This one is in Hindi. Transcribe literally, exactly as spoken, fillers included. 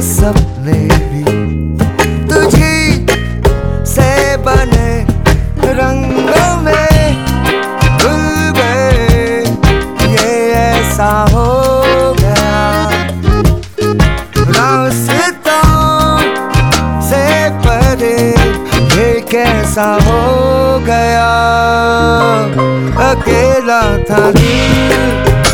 सपने भी तुझी से बने रंगों में भूल गए, ये ऐसा हो गया। रास्तों से परे ये कैसा हो गया। अकेला था दिल